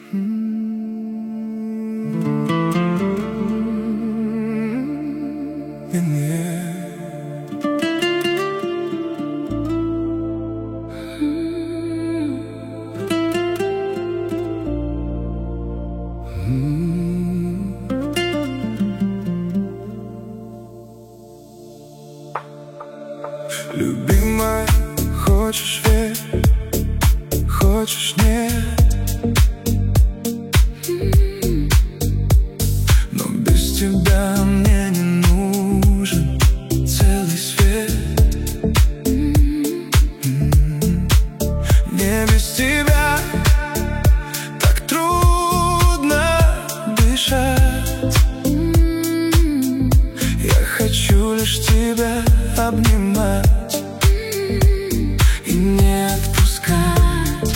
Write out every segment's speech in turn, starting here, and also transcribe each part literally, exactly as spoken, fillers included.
Любимая, хочешь верь, хочешь нет, но без тебя мне не нужен целый свет. Не без тебя так трудно дышать. Я хочу лишь тебя обнимать и не отпускать.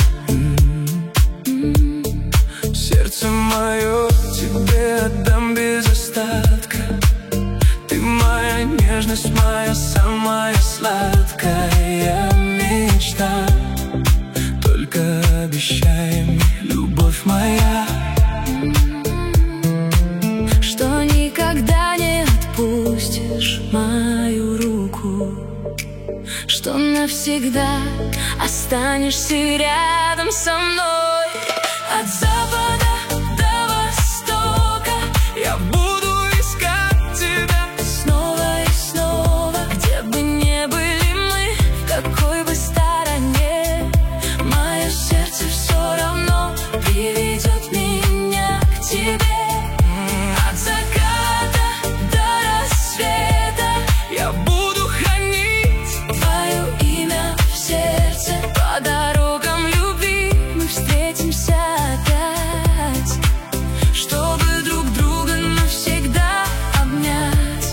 Сердце мое тебе отдам без остатка. Ты моя нежность, моя самая сладкая мечта. Только обещай мне, любовь моя, что никогда не отпустишь мою руку, что навсегда останешься рядом со мной. От запада до востока я буду искать тебя снова и снова. Где бы ни были мы, в какой бы стороне, мое сердце все равно приведет меня к тебе. От заката до рассвета я буду хранить твое имя в сердце. По дорогам любви мы встретимся опять, чтобы друг друга навсегда обнять.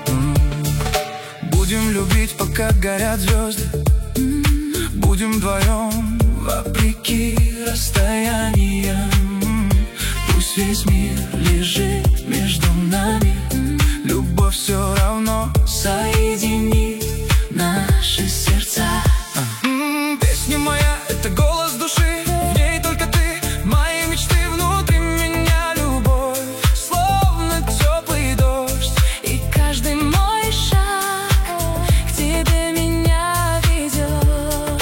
будем любить, пока горят звезды. Будем вдвоем, вопреки расстояниям. Пусть весь мир лежит между нами, любовь все равно соединит наши сердца. М-м, Песня моя — это голос души, в ней только ты, мои мечты внутри меня. Любовь, словно теплый дождь, И каждый мой шаг к тебе меня ведет.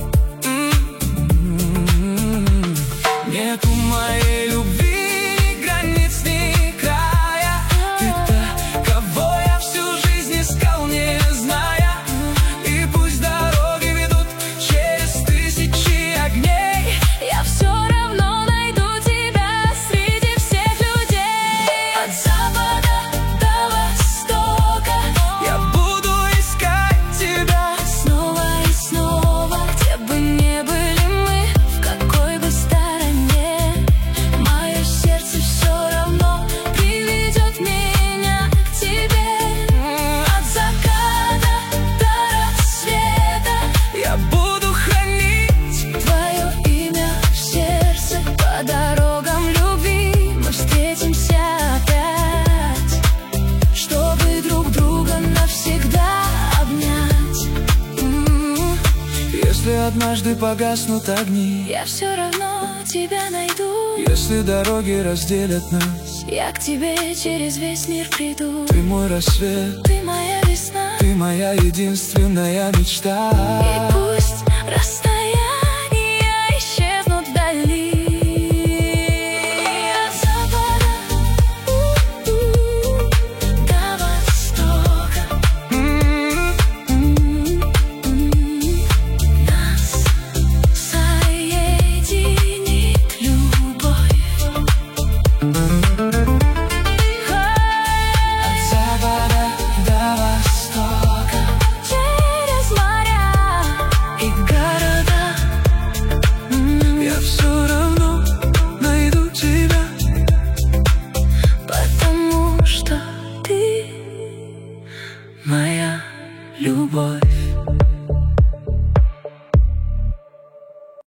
М-м-м. Нету моей любви ни границ, ни края. Ты та, кого я всю жизнь искал, не зная. И пусть дороги ведут через тысячи огней, Я все равно найду тебя среди всех людей. От запада до востока я буду искать тебя снова и снова. Где бы ни были мы, в какой бы стороне, мое сердце все равно приведет меня к тебе. От заката до рассвета я буду хранить. твое имя в сердце. По дорогам любви мы встретимся опять, чтобы друг друга навсегда обнять. М, Если однажды погаснут огни, Я все равно тебя найду. если дороги разделят нас, Я к тебе через весь мир приду. ты мой рассвет, Ты моя весна, ты моя единственная мечта. и пусть растает